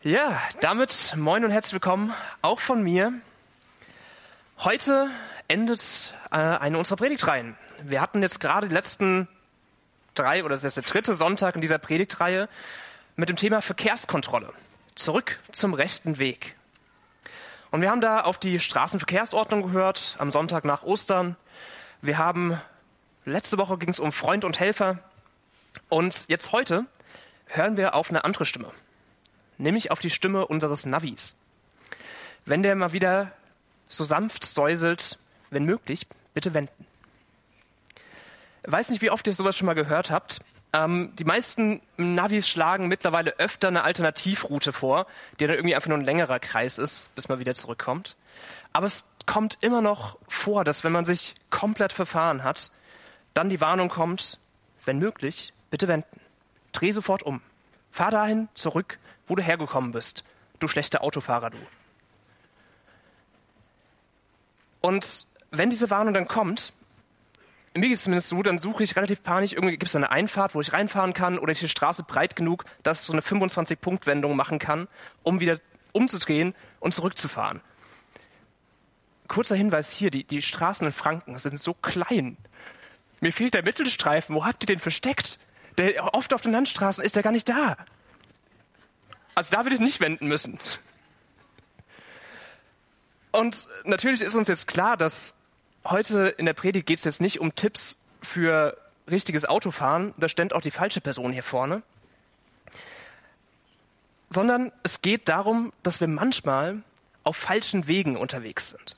Ja, damit moin und herzlich willkommen auch von mir. Heute endet eine unserer Predigtreihen. Wir hatten jetzt gerade die letzten 3 oder das ist der 3. Sonntag in dieser Predigtreihe mit dem Thema Verkehrskontrolle. Zurück zum rechten Weg. Und wir haben da auf die Straßenverkehrsordnung gehört, am Sonntag nach Ostern. Letzte Woche ging es um Freund und Helfer. Und jetzt heute hören wir auf eine andere Stimme. Nämlich auf die Stimme unseres Navis. Wenn der mal wieder so sanft säuselt, wenn möglich, bitte wenden. Ich weiß nicht, wie oft ihr sowas schon mal gehört habt. Die meisten Navis schlagen mittlerweile öfter eine Alternativroute vor, die dann irgendwie einfach nur ein längerer Kreis ist, bis man wieder zurückkommt. Aber es kommt immer noch vor, dass wenn man sich komplett verfahren hat, dann die Warnung kommt, wenn möglich, bitte wenden. Dreh sofort um. Fahr dahin zurück, wo du hergekommen bist, du schlechter Autofahrer, du. Und wenn diese Warnung dann kommt, mir geht es zumindest so, dann suche ich relativ panisch, irgendwie gibt es eine Einfahrt, wo ich reinfahren kann, oder ist die Straße breit genug, dass ich so eine 25-Punkt-Wendung machen kann, um wieder umzudrehen und zurückzufahren. Kurzer Hinweis hier, die Straßen in Franken sind so klein. Mir fehlt der Mittelstreifen, wo habt ihr den versteckt? Oft auf den Landstraßen ist der gar nicht da. Also da würde ich nicht wenden müssen. Und natürlich ist uns jetzt klar, dass heute in der Predigt geht es jetzt nicht um Tipps für richtiges Autofahren. Da stand auch die falsche Person hier vorne. Sondern es geht darum, dass wir manchmal auf falschen Wegen unterwegs sind.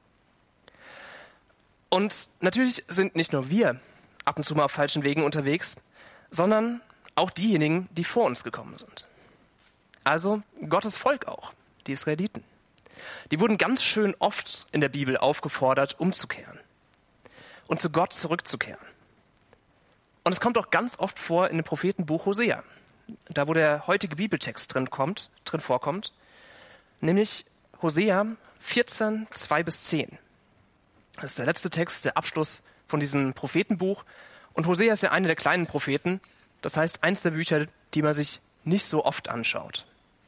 Und natürlich sind nicht nur wir ab und zu mal auf falschen Wegen unterwegs, sondern auch diejenigen, die vor uns gekommen sind. Also Gottes Volk auch, die Israeliten. Die wurden ganz schön oft in der Bibel aufgefordert, umzukehren und zu Gott zurückzukehren. Und es kommt auch ganz oft vor in dem Prophetenbuch Hosea, da wo der heutige Bibeltext drin vorkommt, nämlich Hosea 14, 2-10. Das ist der letzte Text, der Abschluss von diesem Prophetenbuch. Und Hosea ist ja einer der kleinen Propheten, das heißt eins der Bücher, die man sich nicht so oft anschaut.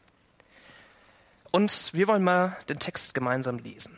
Und wir wollen mal den Text gemeinsam lesen.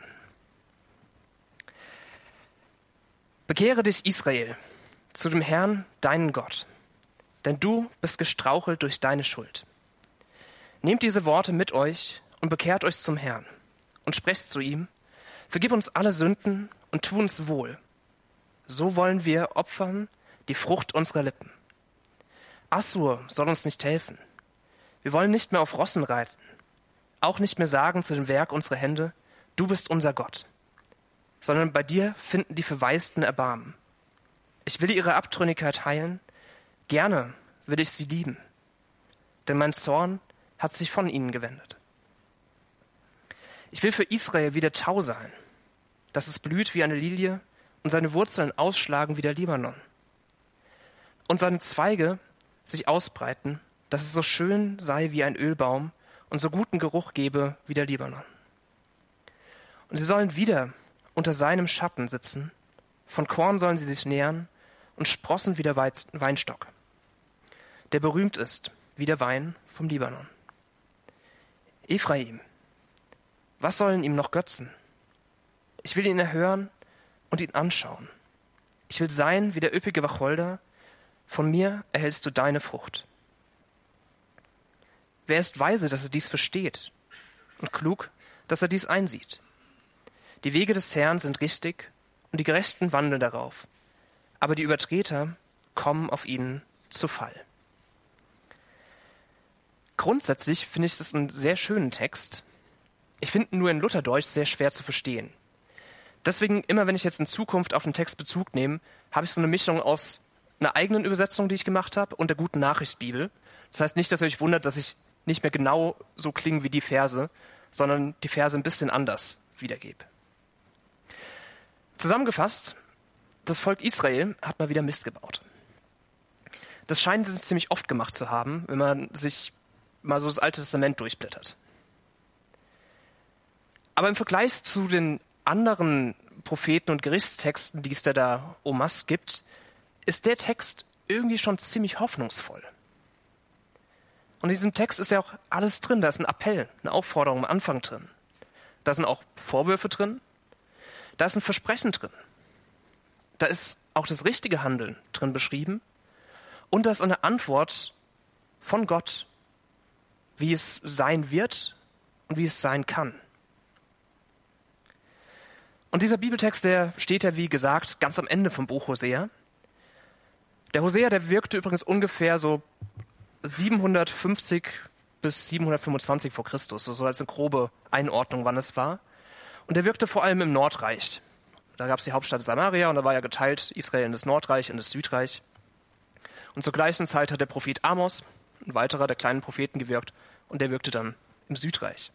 Bekehre dich, Israel, zu dem Herrn, deinen Gott, denn du bist gestrauchelt durch deine Schuld. Nehmt diese Worte mit euch und bekehrt euch zum Herrn und sprecht zu ihm, vergib uns alle Sünden und tu uns wohl. So wollen wir opfern die Frucht unserer Lippen. Assur soll uns nicht helfen. Wir wollen nicht mehr auf Rossen reiten, auch nicht mehr sagen zu dem Werk unserer Hände, du bist unser Gott, sondern bei dir finden die Verwaisten Erbarmen. Ich will ihre Abtrünnigkeit heilen, gerne will ich sie lieben, denn mein Zorn hat sich von ihnen gewendet. Ich will für Israel wie der Tau sein, dass es blüht wie eine Lilie und seine Wurzeln ausschlagen wie der Libanon und seine Zweige sich ausbreiten, dass es so schön sei wie ein Ölbaum und so guten Geruch gebe wie der Libanon. Und sie sollen wieder unter seinem Schatten sitzen, von Korn sollen sie sich nähren und sprossen wie der Weinstock, der berühmt ist wie der Wein vom Libanon. Ephraim, was sollen ihm noch Götzen? Ich will ihn erhören und ihn anschauen. Ich will sein wie der üppige Wacholder, von mir erhältst du deine Frucht. Wer ist weise, dass er dies versteht, und klug, dass er dies einsieht? Die Wege des Herrn sind richtig, und die Gerechten wandeln darauf, aber die Übertreter kommen auf ihnen zu Fall. Grundsätzlich finde ich das einen sehr schönen Text. Ich finde ihn nur in Lutherdeutsch sehr schwer zu verstehen. Deswegen, immer wenn ich jetzt in Zukunft auf den Text Bezug nehme, habe ich so eine Mischung aus einer eigenen Übersetzung, die ich gemacht habe, und der Guten Nachricht Bibel. Das heißt nicht, dass ihr euch wundert, dass ich nicht mehr genau so klinge wie die Verse, sondern die Verse ein bisschen anders wiedergebe. Zusammengefasst, das Volk Israel hat mal wieder Mist gebaut. Das scheinen sie ziemlich oft gemacht zu haben, wenn man sich mal so das Alte Testament durchblättert. Aber im Vergleich zu den anderen Propheten und Gerichtstexten, die es da en masse gibt, ist der Text irgendwie schon ziemlich hoffnungsvoll. Und in diesem Text ist ja auch alles drin. Da ist ein Appell, eine Aufforderung am Anfang drin. Da sind auch Vorwürfe drin. Da ist ein Versprechen drin. Da ist auch das richtige Handeln drin beschrieben. Und da ist eine Antwort von Gott, wie es sein wird und wie es sein kann. Und dieser Bibeltext, der steht ja, wie gesagt, ganz am Ende vom Buch Hosea. Der Hosea, der wirkte übrigens ungefähr so 750 bis 725 vor Christus, so als eine grobe Einordnung, wann es war. Und er wirkte vor allem im Nordreich. Da gab es die Hauptstadt Samaria und da war ja geteilt Israel in das Nordreich und das Südreich. Und zur gleichen Zeit hat der Prophet Amos, ein weiterer der kleinen Propheten, gewirkt und der wirkte dann im Südreich.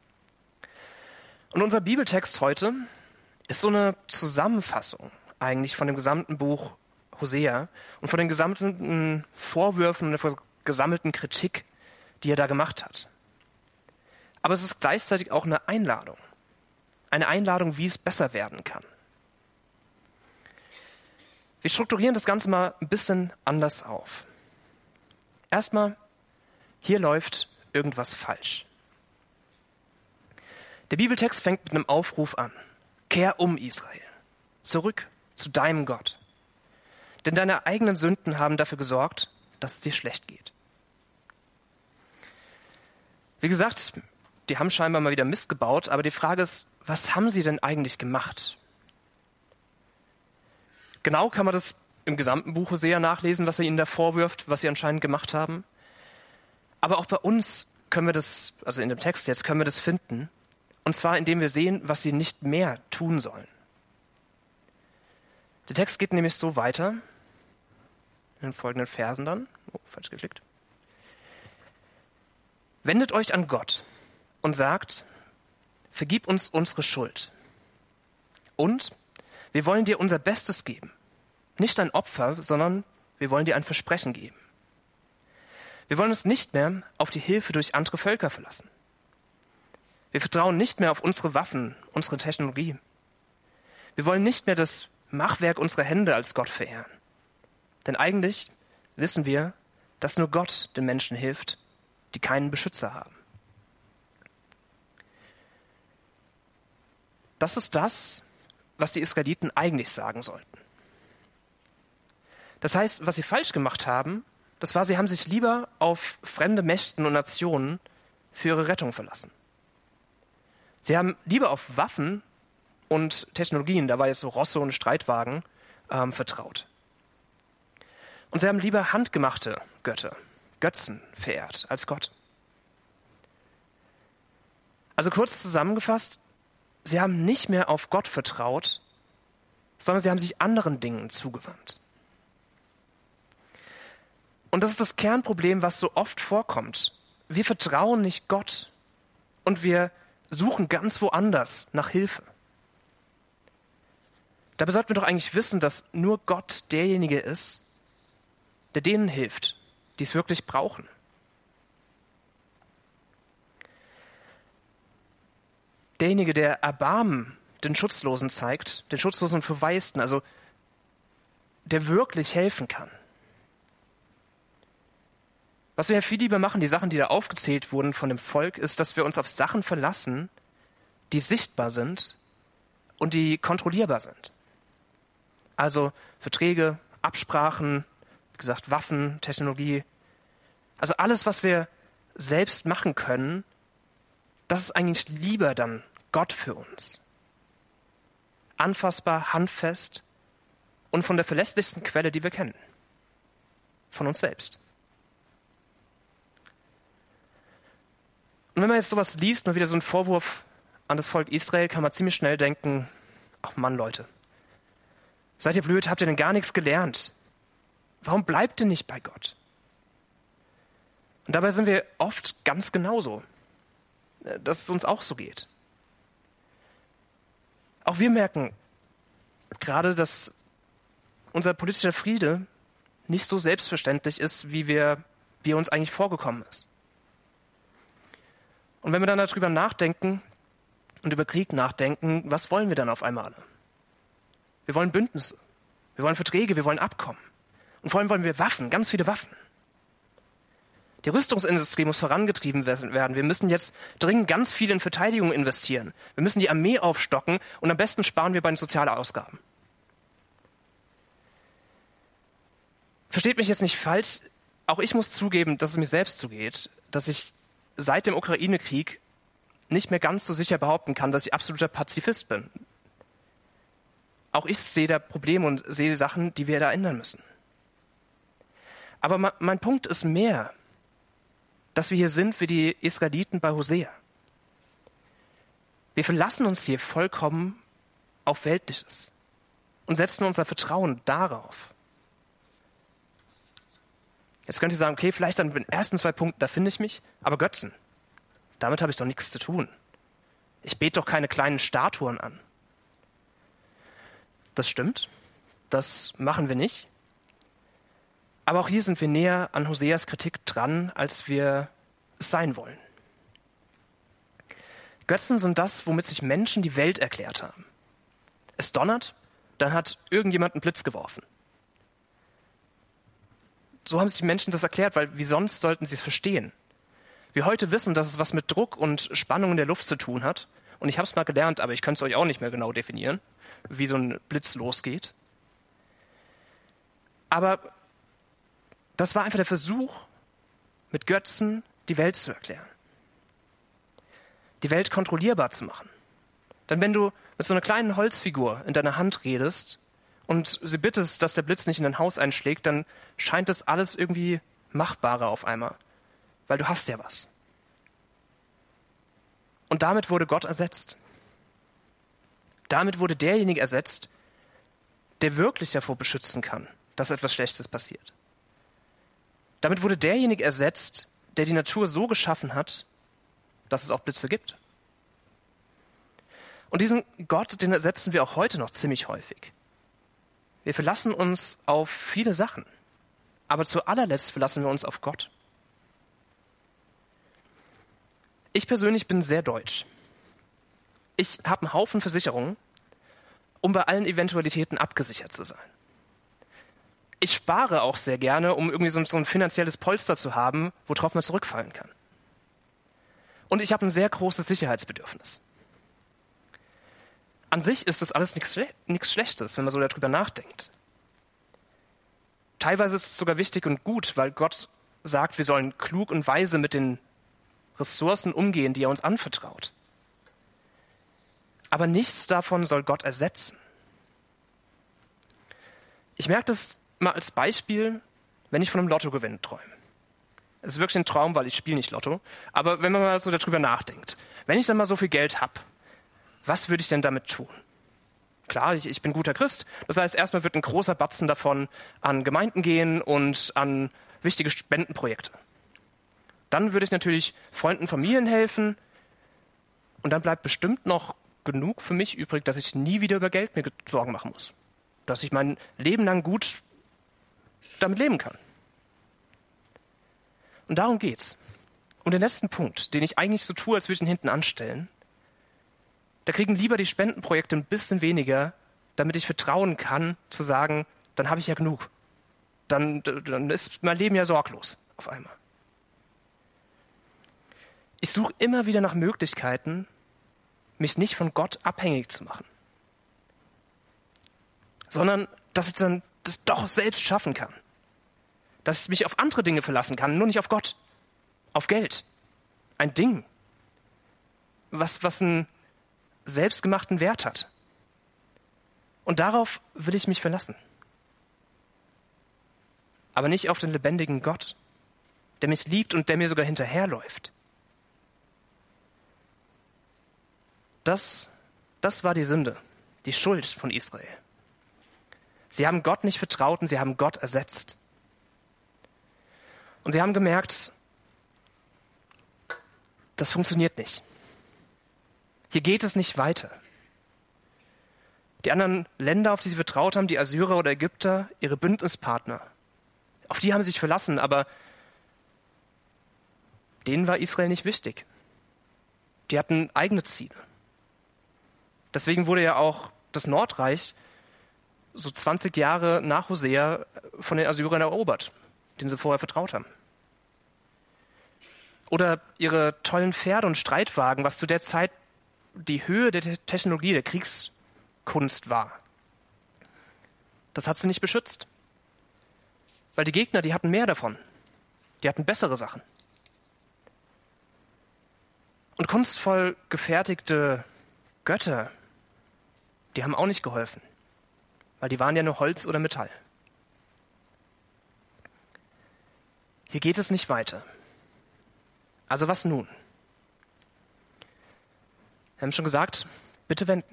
Und unser Bibeltext heute ist so eine Zusammenfassung eigentlich von dem gesamten Buch Hosea und von den gesamten Vorwürfen und der gesammelten Kritik, die er da gemacht hat. Aber es ist gleichzeitig auch eine Einladung, wie es besser werden kann. Wir strukturieren das Ganze mal ein bisschen anders auf. Erstmal, hier läuft irgendwas falsch. Der Bibeltext fängt mit einem Aufruf an. Kehr um, Israel, zurück zu deinem Gott. Denn deine eigenen Sünden haben dafür gesorgt, dass es dir schlecht geht. Wie gesagt, die haben scheinbar mal wieder Mist gebaut, aber die Frage ist, was haben sie denn eigentlich gemacht? Genau kann man das im gesamten Buch Hosea nachlesen, was er ihnen da vorwirft, was sie anscheinend gemacht haben. Aber auch bei uns können wir das, also in dem Text jetzt, können wir das finden. Und zwar, indem wir sehen, was sie nicht mehr tun sollen. Der Text geht nämlich so weiter, in den folgenden Versen dann. Oh, falsch geklickt. Wendet euch an Gott und sagt, vergib uns unsere Schuld. Und wir wollen dir unser Bestes geben. Nicht ein Opfer, sondern wir wollen dir ein Versprechen geben. Wir wollen uns nicht mehr auf die Hilfe durch andere Völker verlassen. Wir vertrauen nicht mehr auf unsere Waffen, unsere Technologie. Wir wollen nicht mehr das Machwerk unserer Hände als Gott verehren. Denn eigentlich wissen wir, dass nur Gott den Menschen hilft, die keinen Beschützer haben. Das ist das, was die Israeliten eigentlich sagen sollten. Das heißt, was sie falsch gemacht haben, das war, sie haben sich lieber auf fremde Mächten und Nationen für ihre Rettung verlassen. Sie haben lieber auf Waffen und Technologien, da war jetzt so Rosse und Streitwagen, vertraut. Und sie haben lieber handgemachte Götzen verehrt als Gott. Also kurz zusammengefasst, sie haben nicht mehr auf Gott vertraut, sondern sie haben sich anderen Dingen zugewandt. Und das ist das Kernproblem, was so oft vorkommt. Wir vertrauen nicht Gott und wir suchen ganz woanders nach Hilfe. Dabei sollten wir doch eigentlich wissen, dass nur Gott derjenige ist, der denen hilft, die es wirklich brauchen. Derjenige, der Erbarmen den Schutzlosen zeigt, den Schutzlosen und Verwaisten, also der wirklich helfen kann. Was wir ja viel lieber machen, die Sachen, die da aufgezählt wurden von dem Volk, ist, dass wir uns auf Sachen verlassen, die sichtbar sind und die kontrollierbar sind. Also Verträge, Absprachen, wie gesagt, Waffen, Technologie. Also alles, was wir selbst machen können, das ist eigentlich lieber dann Gott für uns. Anfassbar, handfest und von der verlässlichsten Quelle, die wir kennen. Von uns selbst. Und wenn man jetzt sowas liest, mal wieder so einen Vorwurf an das Volk Israel, kann man ziemlich schnell denken, ach Mann, Leute, seid ihr blöd, habt ihr denn gar nichts gelernt? Warum bleibt ihr nicht bei Gott? Und dabei sind wir oft ganz genauso, dass es uns auch so geht. Auch wir merken gerade, dass unser politischer Friede nicht so selbstverständlich ist, wie uns eigentlich vorgekommen ist. Und wenn wir dann darüber nachdenken und über Krieg nachdenken, was wollen wir dann auf einmal alle? Wir wollen Bündnisse, wir wollen Verträge, wir wollen Abkommen. Und vor allem wollen wir Waffen, ganz viele Waffen. Die Rüstungsindustrie muss vorangetrieben werden. Wir müssen jetzt dringend ganz viel in Verteidigung investieren. Wir müssen die Armee aufstocken und am besten sparen wir bei den Sozialausgaben. Versteht mich jetzt nicht falsch, auch ich muss zugeben, dass es mir selbst zugeht, dass ich seit dem Ukraine-Krieg nicht mehr ganz so sicher behaupten kann, dass ich absoluter Pazifist bin. Auch ich sehe da Probleme und sehe Sachen, die wir da ändern müssen. Aber mein Punkt ist mehr, dass wir hier sind wie die Israeliten bei Hosea. Wir verlassen uns hier vollkommen auf Weltliches und setzen unser Vertrauen darauf. Jetzt könnt ihr sagen, okay, vielleicht an den ersten 2 Punkten, da finde ich mich, aber Götzen, damit habe ich doch nichts zu tun. Ich bete doch keine kleinen Statuen an. Das stimmt, das machen wir nicht. Aber auch hier sind wir näher an Hoseas Kritik dran, als wir es sein wollen. Götzen sind das, womit sich Menschen die Welt erklärt haben. Es donnert, dann hat irgendjemand einen Blitz geworfen. So haben sich die Menschen das erklärt, weil wie sonst sollten sie es verstehen? Wir heute wissen, dass es was mit Druck und Spannung in der Luft zu tun hat. Und ich habe es mal gelernt, aber ich könnte es euch auch nicht mehr genau definieren, wie so ein Blitz losgeht. Aber das war einfach der Versuch, mit Götzen die Welt zu erklären. Die Welt kontrollierbar zu machen. Denn wenn du mit so einer kleinen Holzfigur in deiner Hand redest und sie bittest, dass der Blitz nicht in dein Haus einschlägt, dann scheint das alles irgendwie machbarer auf einmal. Weil du hast ja was. Und damit wurde Gott ersetzt. Damit wurde derjenige ersetzt, der wirklich davor beschützen kann, dass etwas Schlechtes passiert. Damit wurde derjenige ersetzt, der die Natur so geschaffen hat, dass es auch Blitze gibt. Und diesen Gott, den ersetzen wir auch heute noch ziemlich häufig. Wir verlassen uns auf viele Sachen, aber zu allerletzt verlassen wir uns auf Gott. Ich persönlich bin sehr deutsch. Ich habe einen Haufen Versicherungen, um bei allen Eventualitäten abgesichert zu sein. Ich spare auch sehr gerne, um irgendwie so ein finanzielles Polster zu haben, worauf man zurückfallen kann. Und ich habe ein sehr großes Sicherheitsbedürfnis. An sich ist das alles nichts Schlechtes, wenn man so darüber nachdenkt. Teilweise ist es sogar wichtig und gut, weil Gott sagt, wir sollen klug und weise mit den Ressourcen umgehen, die er uns anvertraut. Aber nichts davon soll Gott ersetzen. Ich merke das mal als Beispiel, wenn ich von einem Lottogewinn träume. Es ist wirklich ein Traum, weil ich spiele nicht Lotto. Aber wenn man mal so darüber nachdenkt, wenn ich dann mal so viel Geld habe, was würde ich denn damit tun? Klar, ich bin guter Christ. Das heißt, erstmal wird ein großer Batzen davon an Gemeinden gehen und an wichtige Spendenprojekte. Dann würde ich natürlich Freunden, Familien helfen. Und dann bleibt bestimmt noch genug für mich übrig, dass ich nie wieder über Geld mir Sorgen machen muss. Dass ich mein Leben lang gut damit leben kann. Und darum geht's. Und den letzten Punkt, den ich eigentlich so tue, als würde ich ihn hinten anstellen, da kriegen lieber die Spendenprojekte ein bisschen weniger, damit ich vertrauen kann, zu sagen, dann habe ich ja genug. Dann ist mein Leben ja sorglos auf einmal. Ich suche immer wieder nach Möglichkeiten, mich nicht von Gott abhängig zu machen, sondern dass ich dann das doch selbst schaffen kann. Dass ich mich auf andere Dinge verlassen kann, nur nicht auf Gott, auf Geld. Ein Ding, was einen selbstgemachten Wert hat. Und darauf will ich mich verlassen. Aber nicht auf den lebendigen Gott, der mich liebt und der mir sogar hinterherläuft. Das war die Sünde, die Schuld von Israel. Sie haben Gott nicht vertraut und sie haben Gott ersetzt. Und sie haben gemerkt, das funktioniert nicht. Hier geht es nicht weiter. Die anderen Länder, auf die sie vertraut haben, die Assyrer oder Ägypter, ihre Bündnispartner, auf die haben sie sich verlassen, aber denen war Israel nicht wichtig. Die hatten eigene Ziele. Deswegen wurde ja auch das Nordreich so 20 Jahre nach Hosea von den Assyrern erobert, denen sie vorher vertraut haben. Oder ihre tollen Pferde und Streitwagen, was zu der Zeit die Höhe der Technologie, der Kriegskunst war. Das hat sie nicht beschützt. Weil die Gegner, die hatten mehr davon. Die hatten bessere Sachen. Und kunstvoll gefertigte Götter, die haben auch nicht geholfen. Weil die waren ja nur Holz oder Metall. Hier geht es nicht weiter. Also was nun? Wir haben schon gesagt, bitte wenden.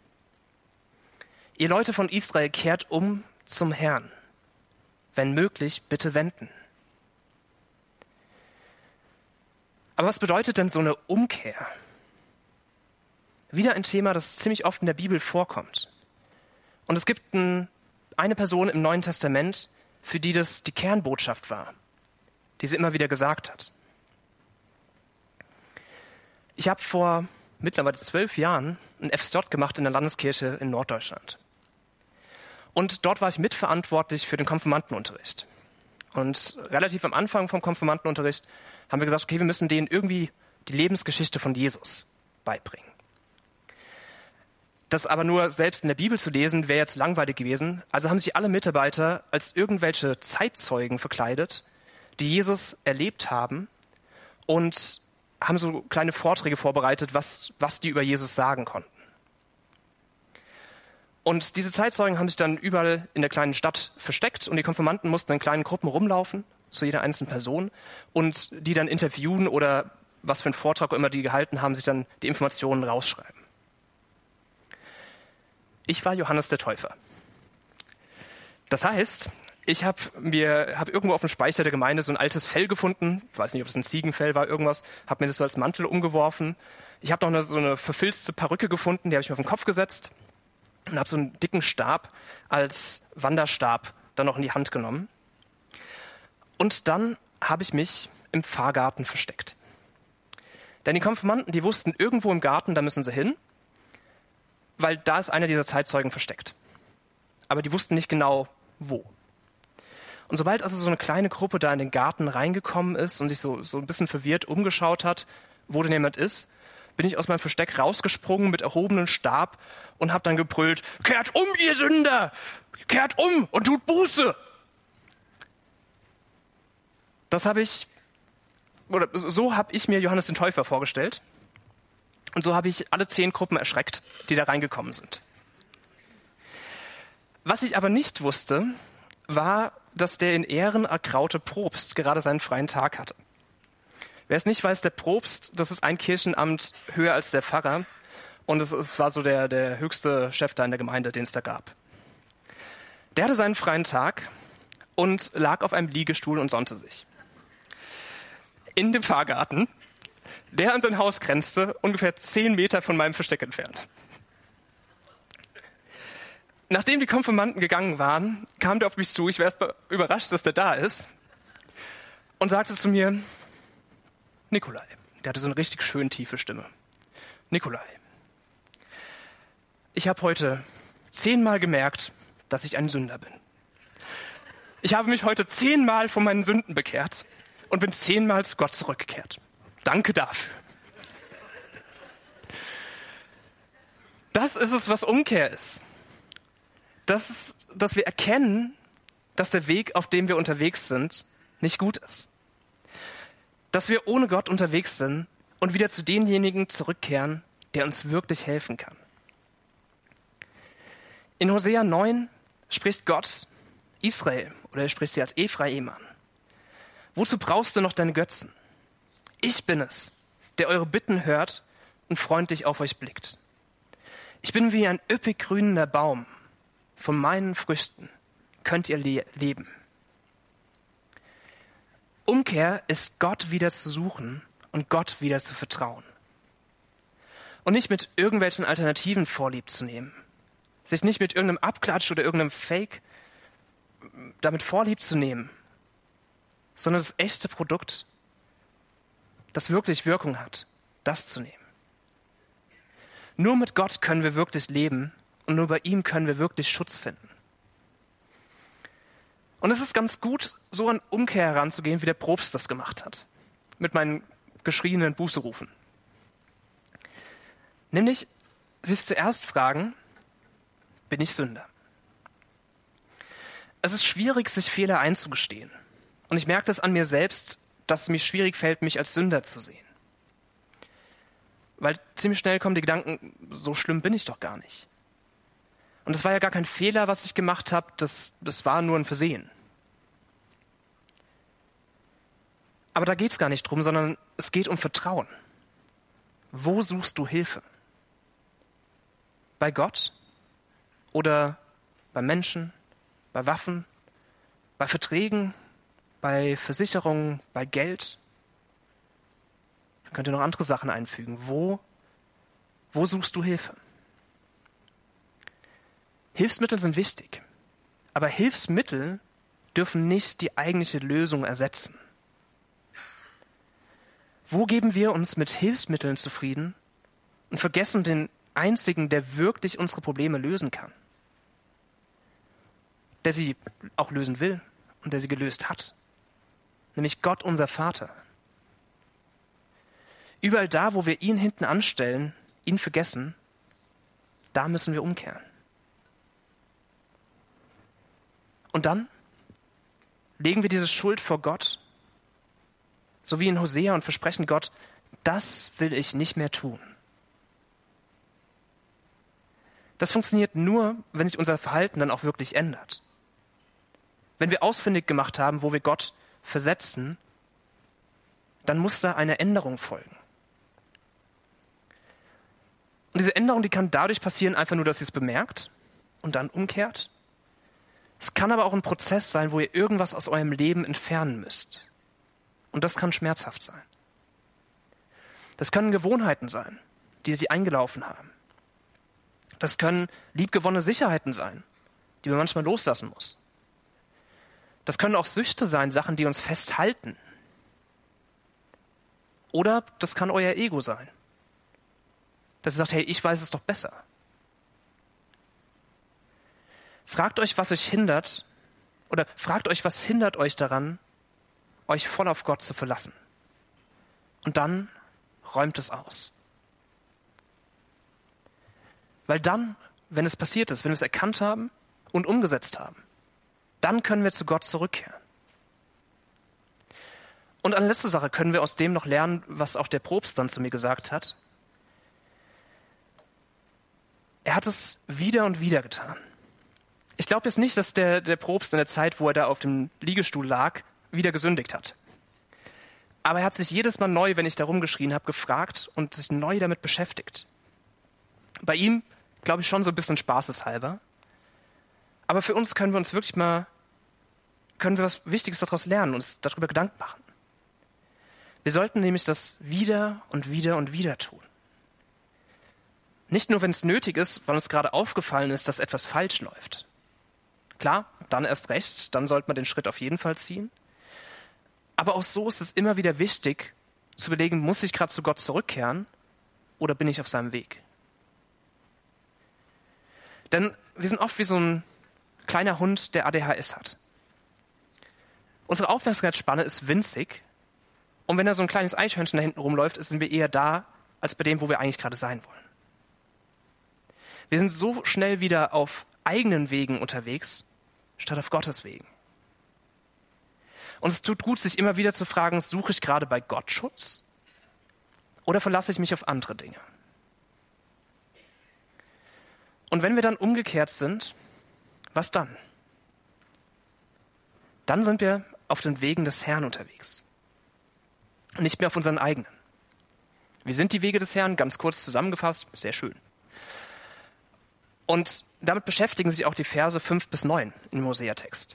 Ihr Leute von Israel, kehrt um zum Herrn. Wenn möglich, bitte wenden. Aber was bedeutet denn so eine Umkehr? Wieder ein Thema, das ziemlich oft in der Bibel vorkommt. Und es gibt eine Person im Neuen Testament, für die das die Kernbotschaft war, die sie immer wieder gesagt hat. Ich habe vor mittlerweile 12 Jahren ein FSJ gemacht in der Landeskirche in Norddeutschland. Und dort war ich mitverantwortlich für den Konfirmandenunterricht. Und relativ am Anfang vom Konfirmandenunterricht haben wir gesagt, okay, wir müssen denen irgendwie die Lebensgeschichte von Jesus beibringen. Das aber nur selbst in der Bibel zu lesen, wäre jetzt langweilig gewesen. Also haben sich alle Mitarbeiter als irgendwelche Zeitzeugen verkleidet, die Jesus erlebt haben und haben so kleine Vorträge vorbereitet, was die über Jesus sagen konnten. Und diese Zeitzeugen haben sich dann überall in der kleinen Stadt versteckt und die Konfirmanden mussten in kleinen Gruppen rumlaufen, zu jeder einzelnen Person, und die dann interviewen oder was für einen Vortrag immer die gehalten haben, sich dann die Informationen rausschreiben. Ich war Johannes der Täufer. Das heißt, ich habe irgendwo auf dem Speicher der Gemeinde so ein altes Fell gefunden, ich weiß nicht, ob es ein Ziegenfell war, irgendwas, habe mir das so als Mantel umgeworfen. Ich habe noch so eine verfilzte Perücke gefunden, die habe ich mir auf den Kopf gesetzt und habe so einen dicken Stab als Wanderstab dann noch in die Hand genommen. Und dann habe ich mich im Pfarrgarten versteckt. Denn die Konfirmanden, die wussten, irgendwo im Garten, da müssen sie hin, weil da ist einer dieser Zeitzeugen versteckt. Aber die wussten nicht genau, wo. Und sobald also so eine kleine Gruppe da in den Garten reingekommen ist und sich so ein bisschen verwirrt umgeschaut hat, wo denn jemand ist, bin ich aus meinem Versteck rausgesprungen mit erhobenem Stab und habe dann gebrüllt, kehrt um, ihr Sünder! Kehrt um und tut Buße! So habe ich mir Johannes den Täufer vorgestellt. Und so habe ich alle 10 Gruppen erschreckt, die da reingekommen sind. Was ich aber nicht wusste, war, dass der in Ehren erkraute Propst gerade seinen freien Tag hatte. Wer es nicht weiß, der Propst, das ist ein Kirchenamt höher als der Pfarrer. Und es war so der höchste Chef da in der Gemeinde, den es da gab. Der hatte seinen freien Tag und lag auf einem Liegestuhl und sonnte sich. In dem Pfarrgarten, der an sein Haus grenzte, ungefähr 10 Meter von meinem Versteck entfernt. Nachdem die Konfirmanden gegangen waren, kam der auf mich zu, ich war erst überrascht, dass der da ist, und sagte zu mir, Nikolai, der hatte so eine richtig schön tiefe Stimme, Nikolai, ich habe heute 10-mal gemerkt, dass ich ein Sünder bin. Ich habe mich heute 10-mal von meinen Sünden bekehrt und bin 10-mal zu Gott zurückgekehrt. Danke dafür. Das ist es, was Umkehr ist. Dass wir erkennen, dass der Weg, auf dem wir unterwegs sind, nicht gut ist. Dass wir ohne Gott unterwegs sind und wieder zu demjenigen zurückkehren, der uns wirklich helfen kann. In Hosea 9 spricht Gott Israel, oder er spricht sie als Ephraim an. Wozu brauchst du noch deine Götzen? Ich bin es, der eure Bitten hört und freundlich auf euch blickt. Ich bin wie ein üppig grünender Baum. Von meinen Früchten könnt ihr leben. Umkehr ist, Gott wieder zu suchen und Gott wieder zu vertrauen. Und nicht mit irgendwelchen Alternativen Vorlieb zu nehmen. Sich nicht mit irgendeinem Abklatsch oder irgendeinem Fake damit Vorlieb zu nehmen, sondern das echte Produkt, das wirklich Wirkung hat, das zu nehmen. Nur mit Gott können wir wirklich leben und nur bei ihm können wir wirklich Schutz finden. Und es ist ganz gut, so an Umkehr heranzugehen, wie der Propst das gemacht hat. Mit meinen geschrienen Buße rufen. Nämlich, sich zuerst fragen, bin ich Sünder? Es ist schwierig, sich Fehler einzugestehen. Und ich merke das an mir selbst, dass es mir schwierig fällt, mich als Sünder zu sehen. Weil ziemlich schnell kommen die Gedanken, so schlimm bin ich doch gar nicht. Und es war ja gar kein Fehler, was ich gemacht habe, das war nur ein Versehen. Aber da geht es gar nicht drum, sondern es geht um Vertrauen. Wo suchst du Hilfe? Bei Gott? Oder bei Menschen? Bei Waffen? Bei Verträgen? Bei Versicherungen? Bei Geld? Man könnte noch andere Sachen einfügen. Wo suchst du Hilfe? Hilfsmittel sind wichtig, aber Hilfsmittel dürfen nicht die eigentliche Lösung ersetzen. Wo geben wir uns mit Hilfsmitteln zufrieden und vergessen den einzigen, der wirklich unsere Probleme lösen kann? Der sie auch lösen will und der sie gelöst hat. Nämlich Gott, unser Vater. Überall da, wo wir ihn hinten anstellen, ihn vergessen, da müssen wir umkehren. Und dann legen wir diese Schuld vor Gott, so wie in Hosea, und versprechen Gott, das will ich nicht mehr tun. Das funktioniert nur, wenn sich unser Verhalten dann auch wirklich ändert. Wenn wir ausfindig gemacht haben, wo wir Gott versetzen, dann muss da eine Änderung folgen. Und diese Änderung, die kann dadurch passieren, einfach nur, dass ihr es bemerkt und dann umkehrt. Es kann aber auch ein Prozess sein, wo ihr irgendwas aus eurem Leben entfernen müsst. Und das kann schmerzhaft sein. Das können Gewohnheiten sein, die sie eingelaufen haben. Das können liebgewonnene Sicherheiten sein, die man manchmal loslassen muss. Das können auch Süchte sein, Sachen, die uns festhalten. Oder das kann euer Ego sein. Dass ihr sagt, hey, ich weiß es doch besser. Fragt euch, was euch hindert, oder fragt euch, was hindert euch daran, euch voll auf Gott zu verlassen. Und dann räumt es aus. Weil dann, wenn es passiert ist, wenn wir es erkannt haben und umgesetzt haben, dann können wir zu Gott zurückkehren. Und eine letzte Sache können wir aus dem noch lernen, was auch der Propst dann zu mir gesagt hat. Er hat es wieder und wieder getan. Ich glaube jetzt nicht, dass der Propst in der Zeit, wo er da auf dem Liegestuhl lag, wieder gesündigt hat. Aber er hat sich jedes Mal neu, wenn ich da rumgeschrien habe, gefragt und sich neu damit beschäftigt. Bei ihm, glaube ich, schon so ein bisschen spaßeshalber. Aber für uns können wir was Wichtiges daraus lernen und uns darüber Gedanken machen. Wir sollten nämlich das wieder und wieder und wieder tun. Nicht nur, wenn es nötig ist, weil uns gerade aufgefallen ist, dass etwas falsch läuft. Klar, dann erst recht, dann sollte man den Schritt auf jeden Fall ziehen. Aber auch so ist es immer wieder wichtig, zu überlegen, muss ich gerade zu Gott zurückkehren oder bin ich auf seinem Weg? Denn wir sind oft wie so ein kleiner Hund, der ADHS hat. Unsere Aufmerksamkeitsspanne ist winzig und wenn da so ein kleines Eichhörnchen da hinten rumläuft, sind wir eher da, als bei dem, wo wir eigentlich gerade sein wollen. Wir sind so schnell wieder auf eigenen Wegen unterwegs, statt auf Gottes Wegen. Und es tut gut, sich immer wieder zu fragen, suche ich gerade bei Gott Schutz oder verlasse ich mich auf andere Dinge? Und wenn wir dann umgekehrt sind, was dann? Dann sind wir auf den Wegen des Herrn unterwegs und nicht mehr auf unseren eigenen. Wie sind die Wege des Herrn? Ganz kurz zusammengefasst, sehr schön. Und damit beschäftigen sich auch die Verse 5-9 im Hosea-Text.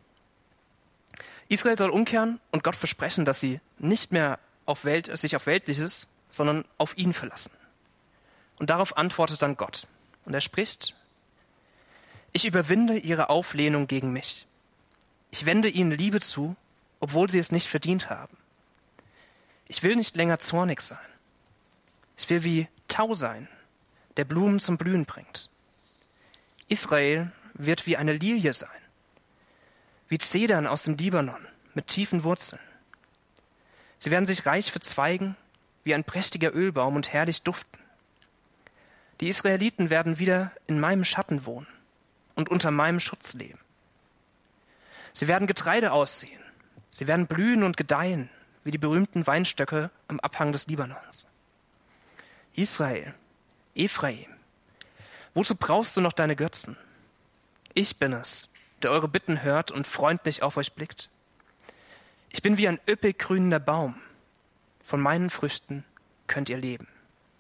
Israel soll umkehren und Gott versprechen, dass sie nicht mehr sich auf Weltliches, sondern auf ihn verlassen. Und darauf antwortet dann Gott. Und er spricht: Ich überwinde ihre Auflehnung gegen mich. Ich wende ihnen Liebe zu, obwohl sie es nicht verdient haben. Ich will nicht länger zornig sein. Ich will wie Tau sein, der Blumen zum Blühen bringt. Israel wird wie eine Lilie sein, wie Zedern aus dem Libanon mit tiefen Wurzeln. Sie werden sich reich verzweigen, wie ein prächtiger Ölbaum und herrlich duften. Die Israeliten werden wieder in meinem Schatten wohnen und unter meinem Schutz leben. Sie werden Getreide aussehen. Sie werden blühen und gedeihen, wie die berühmten Weinstöcke am Abhang des Libanons. Israel, Ephraim, wozu brauchst du noch deine Götzen? Ich bin es, der eure Bitten hört und freundlich auf euch blickt. Ich bin wie ein üppig grünender Baum. Von meinen Früchten könnt ihr leben.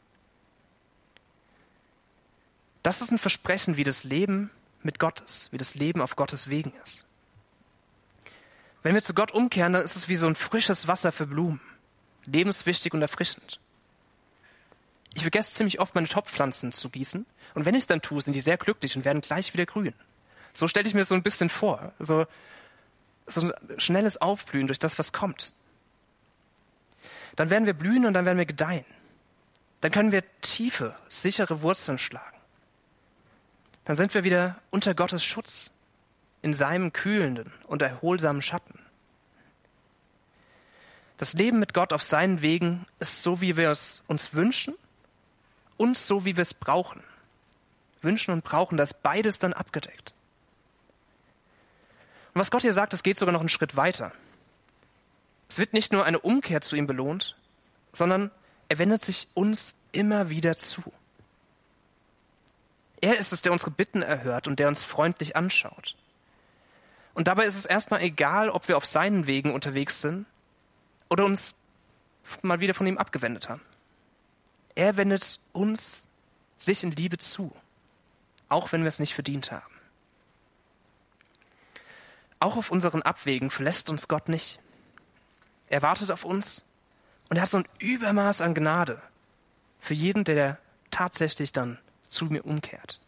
Das ist ein Versprechen, wie das Leben mit Gott ist, wie das Leben auf Gottes Wegen ist. Wenn wir zu Gott umkehren, dann ist es wie so ein frisches Wasser für Blumen, lebenswichtig und erfrischend. Ich vergesse ziemlich oft, meine Topfpflanzen zu gießen, und wenn ich es dann tue, sind die sehr glücklich und werden gleich wieder grün. So stelle ich mir so ein bisschen vor, so ein schnelles Aufblühen durch das, was kommt. Dann werden wir blühen und dann werden wir gedeihen. Dann können wir tiefe, sichere Wurzeln schlagen. Dann sind wir wieder unter Gottes Schutz, in seinem kühlenden und erholsamen Schatten. Das Leben mit Gott auf seinen Wegen ist so, wie wir es uns wünschen und so, wie wir es brauchen. Wünschen und brauchen, da ist beides dann abgedeckt. Und was Gott hier sagt, es geht sogar noch einen Schritt weiter. Es wird nicht nur eine Umkehr zu ihm belohnt, sondern er wendet sich uns immer wieder zu. Er ist es, der unsere Bitten erhört und der uns freundlich anschaut. Und dabei ist es erstmal egal, ob wir auf seinen Wegen unterwegs sind oder uns mal wieder von ihm abgewendet haben. Er wendet uns sich in Liebe zu, auch wenn wir es nicht verdient haben. Auch auf unseren Abwegen verlässt uns Gott nicht. Er wartet auf uns und er hat so ein Übermaß an Gnade für jeden, der tatsächlich dann zu mir umkehrt.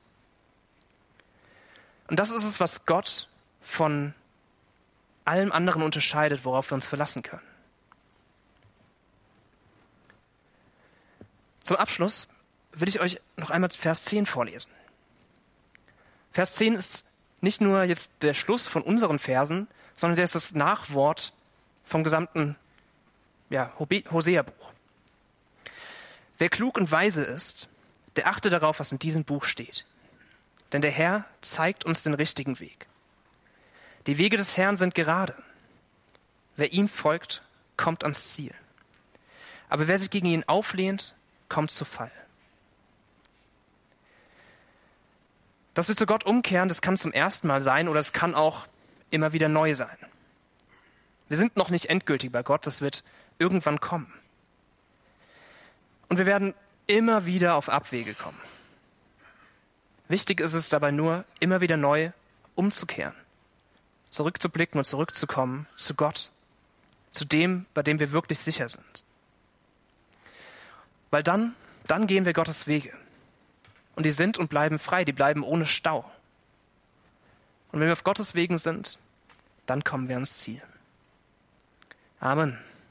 Und das ist es, was Gott von allem anderen unterscheidet, worauf wir uns verlassen können. Zum Abschluss will ich euch noch einmal Vers 10 vorlesen. Vers 10 ist nicht nur jetzt der Schluss von unseren Versen, sondern der ist das Nachwort vom gesamten Hosea-Buch. Wer klug und weise ist, der achte darauf, was in diesem Buch steht. Denn der Herr zeigt uns den richtigen Weg. Die Wege des Herrn sind gerade. Wer ihm folgt, kommt ans Ziel. Aber wer sich gegen ihn auflehnt, kommt zu Fall. Dass wir zu Gott umkehren, das kann zum ersten Mal sein oder es kann auch immer wieder neu sein. Wir sind noch nicht endgültig bei Gott, das wird irgendwann kommen. Und wir werden immer wieder auf Abwege kommen. Wichtig ist es dabei nur, immer wieder neu umzukehren, zurückzublicken und zurückzukommen zu Gott, zu dem, bei dem wir wirklich sicher sind. Weil dann gehen wir Gottes Wege. Und die sind und bleiben frei, die bleiben ohne Stau. Und wenn wir auf Gottes Wegen sind, dann kommen wir ans Ziel. Amen.